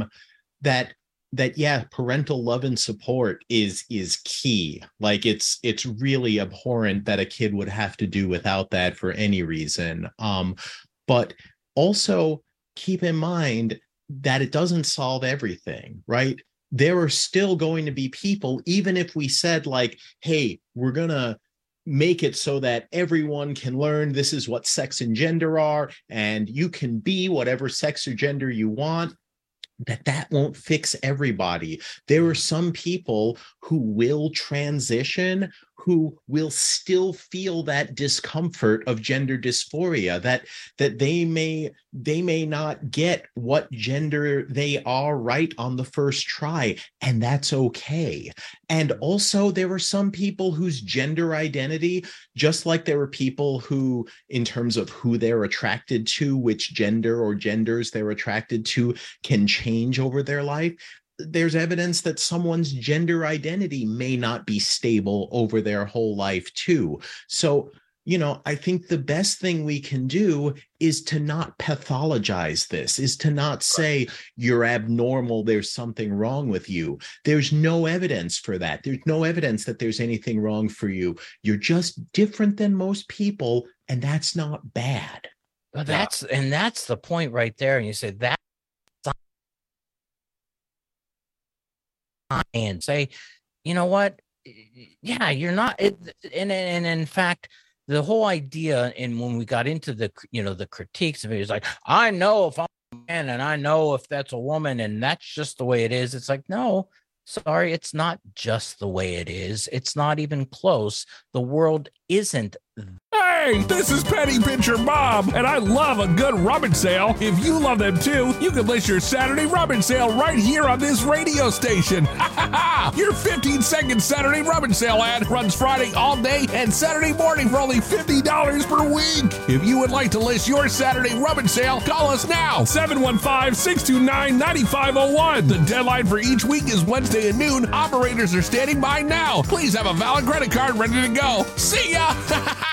yeah, parental love and support is key. Like it's really abhorrent that a kid would have to do without that for any reason. But also keep in mind that it doesn't solve everything, right? There are still going to be people, even if we said like, hey, we're gonna make it so that everyone can learn this is what sex and gender are, and you can be whatever sex or gender you want, that won't fix everybody. There are some people who will transition, who will still feel that discomfort of gender dysphoria, that they may not get what gender they are right on the first try, and that's okay. And also there are some people whose gender identity, just like there are people who, in terms of who they're attracted to, which gender or genders they're attracted to, can change over their life. There's evidence that someone's gender identity may not be stable over their whole life too. So, you know, I think the best thing we can do is to not pathologize this, is to not say you're abnormal, there's something wrong with you. There's no evidence for that. There's no evidence that there's anything wrong for you. You're just different than most people, and that's not bad. Well, that's the point right there. And you said that, and say, you know what? Yeah, you're not. And in fact, the whole idea, and when we got into the, you know, the critiques of it, is like, I know if I'm a man and I know if that's a woman and that's just the way it is. It's like, no, sorry, it's not just the way it is. It's not even close. The world isn't. Hey, this is Petty Pitcher Bob, and I love a good rummage sale. If you love them too, you can list your Saturday rummage sale right here on this radio station. Your 15-second Saturday rummage sale ad runs Friday all day and Saturday morning for only $50 per week. If you would like to list your Saturday rummage sale, call us now, 715-629-9501. The deadline for each week is Wednesday at noon. Operators are standing by now. Please have a valid credit card ready to go. See ya!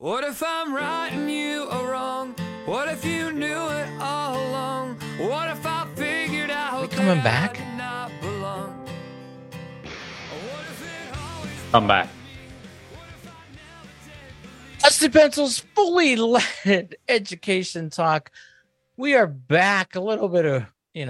What if I'm right and you are wrong? What if you knew it all along? What if I figured out we coming back? Come back. Busted Pencils fully loaded education talk. We are back. A little bit of,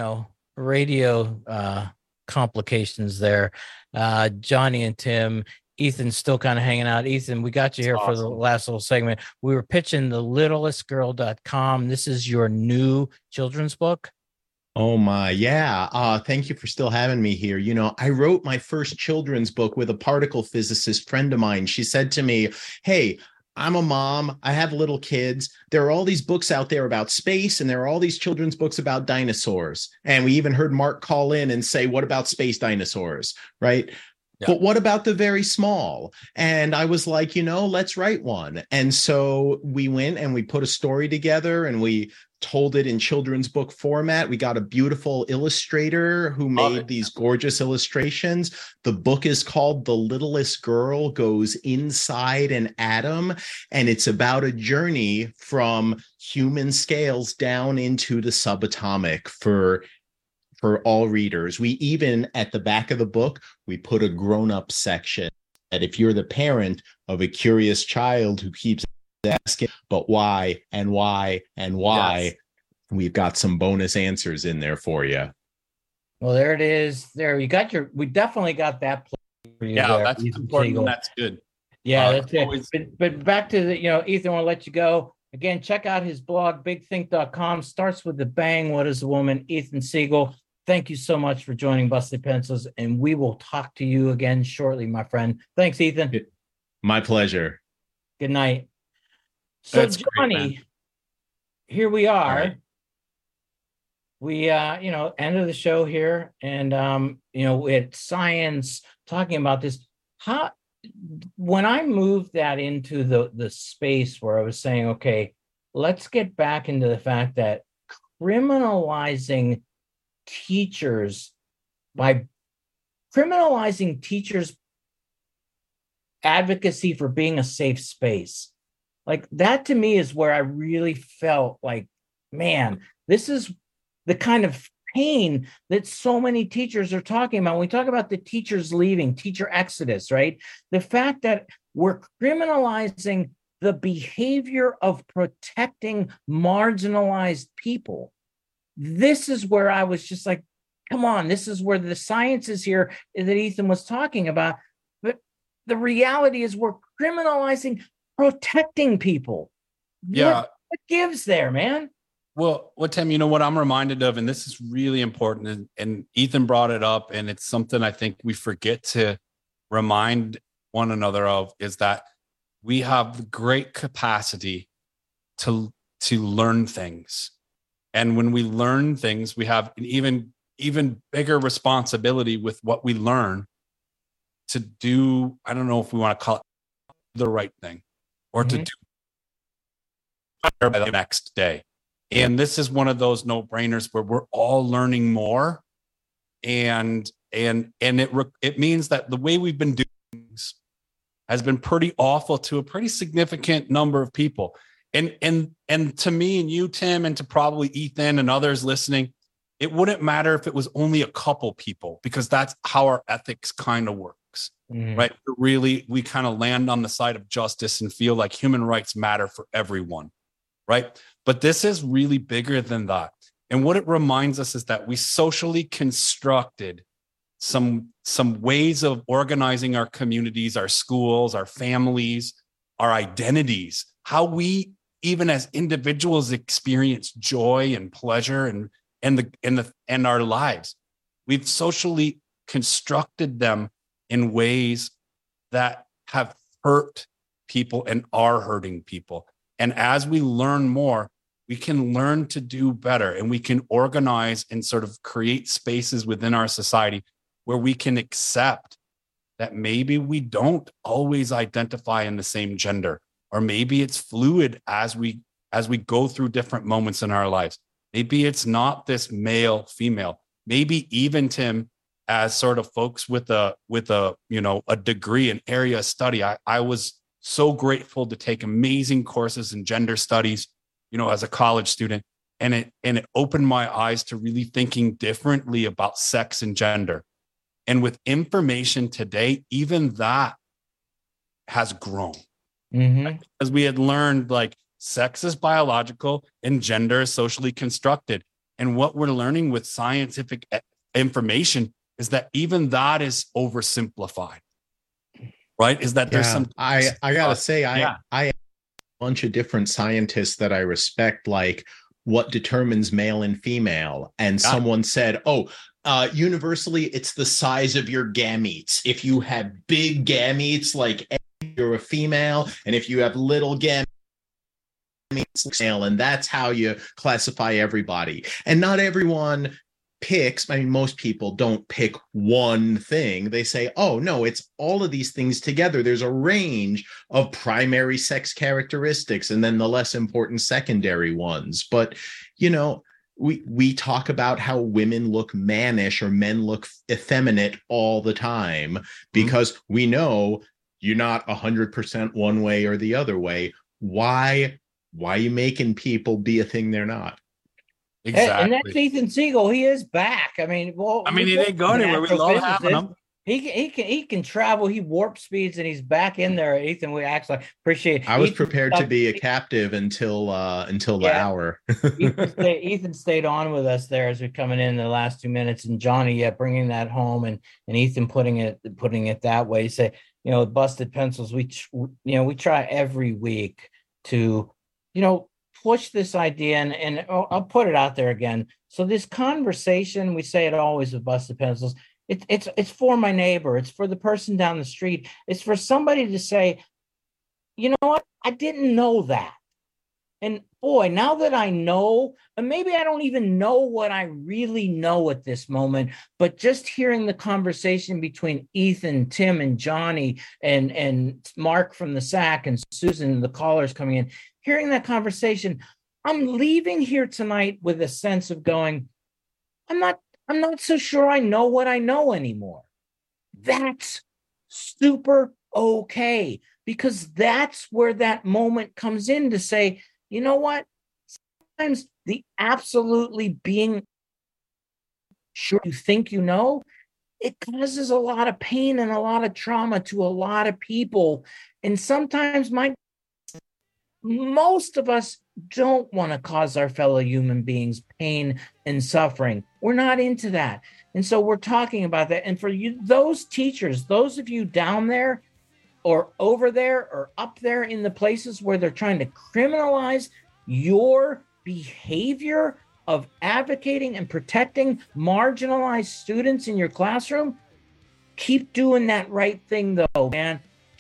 radio complications there. Johnny and Tim, Ethan's still kind of hanging out. Ethan, we got you here for the last little segment. We were pitching the littlestgirl.com. This is your new children's book. Oh my, yeah. Thank you for still having me here. I wrote my first children's book with a particle physicist friend of mine. She said to me, hey, I'm a mom. I have little kids. There are all these books out there about space, and there are all these children's books about dinosaurs. And we even heard Mark call in and say, what about space dinosaurs? Right? Yeah. But what about the very small? And I was like, let's write one. And so we went and we put a story together and we told it in children's book format. We got a beautiful illustrator who made these gorgeous illustrations. The book is called The Littlest Girl Goes Inside an Atom, and it's about a journey from human scales down into the subatomic for all readers. We even, at the back of the book, we put a grown-up section that if you're the parent of a curious child who keeps asking, but why and why and why, yes, we've got some bonus answers in there for you. Well, there it is. There you got we definitely got that play for you. Yeah, there, that's important. That's good. Yeah, that's it. But back to the, Ethan, I want to let you go. Again, check out his blog, bigthink.com. Starts with the bang. What is a woman? Ethan Siegel. Thank you so much for joining Busted Pencils, and we will talk to you again shortly, my friend. Thanks, Ethan. My pleasure. Good night. So, that's Johnny, great, here we are. Right. We, end of the show here, and we had science talking about this. When I moved that into the space where I was saying, okay, let's get back into the fact that criminalizing teachers advocacy for being a safe space, like that to me is where I really felt like, man, this is the kind of pain that so many teachers are talking about. When we talk about the teachers leaving, teacher exodus, right? The fact that we're criminalizing the behavior of protecting marginalized people. This is where I was just like, come on, this is where the science is here that Ethan was talking about. But the reality is we're criminalizing protecting people. Yeah. What gives there, man? Well, Tim, what I'm reminded of, and this is really important, and Ethan brought it up, and it's something I think we forget to remind one another of, is that we have the great capacity to learn things. And when we learn things, we have an even bigger responsibility with what we learn to do. I don't know if we want to call it the right thing or to do better by the next day. And this is one of those no-brainers where we're all learning more. And it means that the way we've been doing things has been pretty awful to a pretty significant number of people. And to me and you, Tim, and to probably Ethan and others listening, it wouldn't matter if it was only a couple people, because that's how our ethics kind of works, right? Really, we kind of land on the side of justice and feel like human rights matter for everyone, right? But this is really bigger than that. And what it reminds us is that we socially constructed some ways of organizing our communities, our schools, our families, our identities, how we even as individuals experience joy and pleasure and our lives. We've socially constructed them in ways that have hurt people and are hurting people. And as we learn more, we can learn to do better, and we can organize and sort of create spaces within our society where we can accept that maybe we don't always identify in the same gender, or maybe it's fluid as we go through different moments in our lives. Maybe it's not this male, female. Maybe even, Tim, as sort of folks with a degree, an area of study. I was so grateful to take amazing courses in gender studies, as a college student. And it opened my eyes to really thinking differently about sex and gender. And with information today, even that has grown. As we had learned, like, sex is biological and gender is socially constructed. And what we're learning with scientific information is that even that is oversimplified, right? Is that there's some... I gotta say, I have a bunch of different scientists that I respect, like what determines male and female. And someone said, universally, it's the size of your gametes. If you have big gametes, like, you're a female, and if you have little gametes, male, and that's how you classify everybody. And not everyone picks, most people don't pick one thing. They say, oh no, it's all of these things together. There's a range of primary sex characteristics and then the less important secondary ones. But we talk about how women look mannish or men look effeminate all the time because we know you're not 100% one way or the other way. Why are you making people be a thing they're not? Exactly. And that's Ethan Siegel. He is back. He didn't go anywhere. We love having him. He can travel. He warp speeds, and he's back in there. Ethan, we actually appreciate it. I was prepared to be a captive until the hour. Ethan stayed on with us there as we're coming in the last 2 minutes, and Johnny, bringing that home, and Ethan putting it that way. You say, Busted Pencils. We try every week to, push this idea, and I'll put it out there again. So this conversation, we say it always with Busted Pencils. It's for my neighbor. It's for the person down the street. It's for somebody to say, you know what? I didn't know that. And boy, now that I know, and maybe I don't even know what I really know at this moment, but just hearing the conversation between Ethan, Tim, and Johnny, and Mark from the SAC, and Susan, the callers coming in, hearing that conversation, I'm leaving here tonight with a sense of going, I'm not so sure I know what I know anymore. That's super okay, because that's where that moment comes in to say, you know what? Sometimes the absolutely being sure you think you know, it causes a lot of pain and a lot of trauma to a lot of people. And sometimes most of us don't want to cause our fellow human beings pain and suffering. We're not into that. And so we're talking about that. And for you, those teachers, those of you down there or over there or up there in the places where they're trying to criminalize your behavior of advocating and protecting marginalized students in your classroom, keep doing that right thing though, man.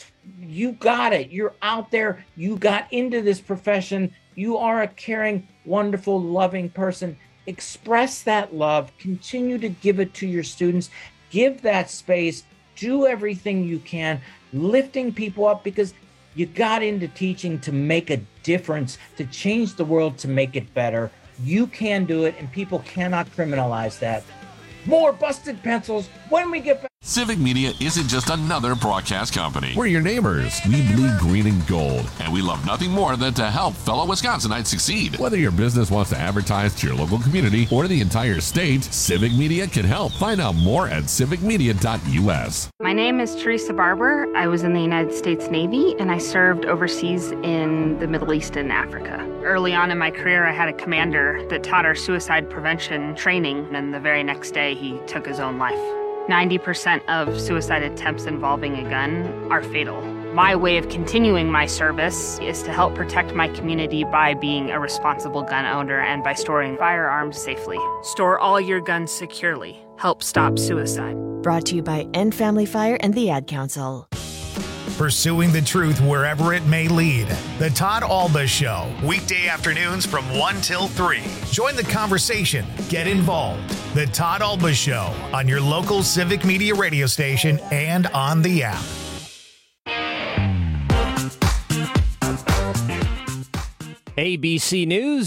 You got it. You're out there. You got into this profession. You are a caring, wonderful, loving person. Express that love. Continue to give it to your students. Give that space. Do everything you can, lifting people up, because you got into teaching to make a difference, to change the world, to make it better. You can do it, and people cannot criminalize that. More Busted Pencils when we get back. Civic Media isn't just another broadcast company. We're your neighbors. We bleed green and gold. And we love nothing more than to help fellow Wisconsinites succeed. Whether your business wants to advertise to your local community or the entire state, Civic Media can help. Find out more at civicmedia.us. My name is Teresa Barber. I was in the United States Navy, and I served overseas in the Middle East and Africa. Early on in my career, I had a commander that taught our suicide prevention training, and the very next day, he took his own life. 90% of suicide attempts involving a gun are fatal. My way of continuing my service is to help protect my community by being a responsible gun owner and by storing firearms safely. Store all your guns securely. Help stop suicide. Brought to you by End Family Fire and the Ad Council. Pursuing the truth wherever it may lead. The Todd Alba Show, weekday afternoons from 1 till 3. Join the conversation. Get involved. The Todd Alba Show on your local Civic Media radio station and on the app. ABC News.